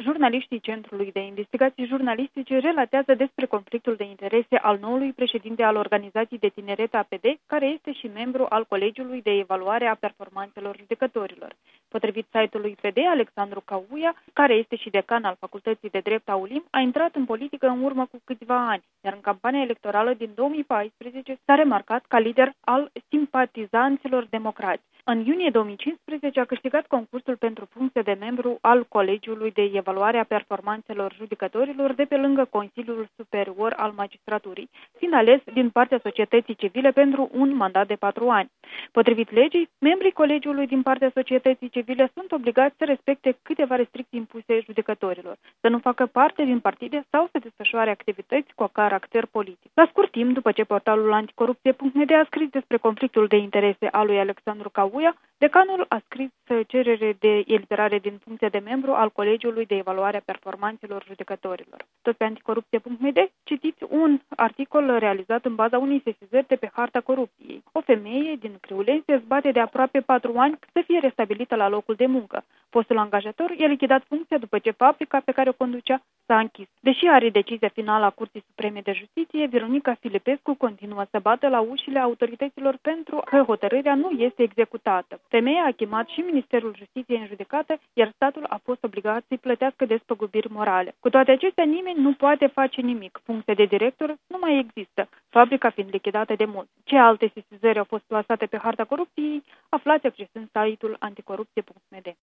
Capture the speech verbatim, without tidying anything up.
Jurnaliștii Centrului de Investigații Jurnalistice relatează despre conflictul de interese al noului președinte al Organizației de Tineret A P D, care este și membru al Colegiului de Evaluare a Performanțelor Judecătorilor. Potrivit site-ului P D, Alexandru Cauia, care este și decan al Facultății de Drept a U L I M, a intrat în politică în urmă cu câțiva ani, iar în campania electorală din două mii paisprezece s-a remarcat ca lider al simpatizanților democrați. În iunie două mii cincisprezece a câștigat concursul pentru funcție de membru al Colegiului de Evaluare a Performanțelor Judecătorilor de pe lângă Consiliul Superior al Magistraturii, fiind ales din partea societății civile pentru un mandat de patru ani. Potrivit legii, membrii colegiului din partea societății civile sunt obligați să respecte câteva restricții impuse judecătorilor, să nu facă parte din partide sau să desfășoare activități cu caracter politic. La scurt timp, după ce portalul anticorupție punct n d a scris despre conflictul de interese al lui Alexandru Cauia, decanul a scris cerere de eliberare din funcție de membru al Colegiului de Evaluare a Performanțelor Judecătorilor. Tot pe anticorupție punct n d citiți un articol realizat în baza unei sesizări de pe harta corupției. O femeie din Criuleni se zbate de aproape patru ani să fie restabilită la locul de muncă. Fostul angajator i-a lichidat funcția după ce fabrica pe care o conducea s-a închis. Deși are decizia finală a Curții Supreme de Justiție, Veronica Filipescu continuă să bată la ușile autorităților pentru că hotărârea nu este executată. Femeia a chemat și Ministerul Justiției în judecată, iar statul a fost obligat să-i plătească despăgubiri morale. Cu toate acestea, nimeni nu poate face nimic. Funcția de director nu mai există, fabrica fiind lichidată de mult. Ce alte sesizări au fost plasate pe harta corupției, aflați accesând site-ul anticorupție punct n d.